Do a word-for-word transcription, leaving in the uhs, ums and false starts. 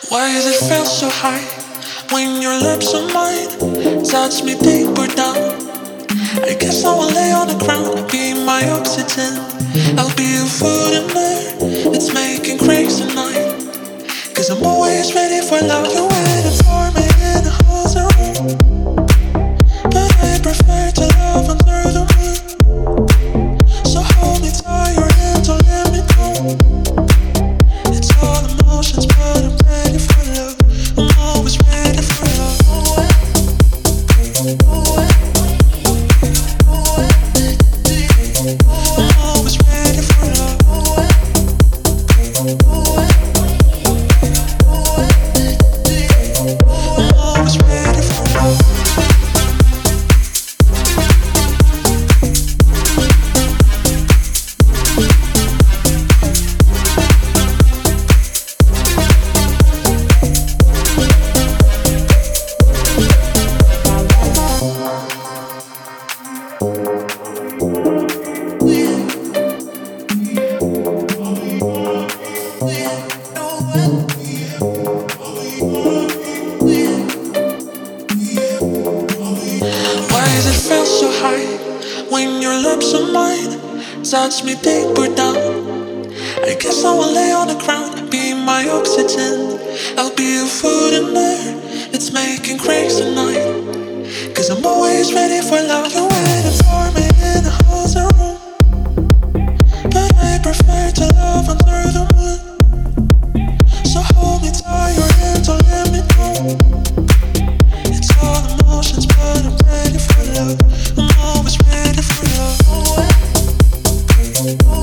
Why does it feel so high when your lips are mine? Touch me deeper down. I guess I will lay on the ground, be my oxygen. I'll be your food and air. It's making crazy night. Cause I'm always ready for love. You're waiting for me in the hotel room, but I prefer to love under the moon. So hold me tight, your hand, don't let me go. It's all emotions, but I'm ready for love. I'm always ready for love. I'm always ready for love. I'm always ready for love. Why does it feel so high when your lips are mine? Touch me deeper down. I guess I will lay on the ground, be my oxygen. I'll be your food and air. It's making crazy night. Cause I'm always ready for love. You're waiting for me in the hotel room, but I prefer to love under the moon. So hold me tight, your hand, don't let me go. It's all emotions, but I'm ready for love. I'm always ready for love.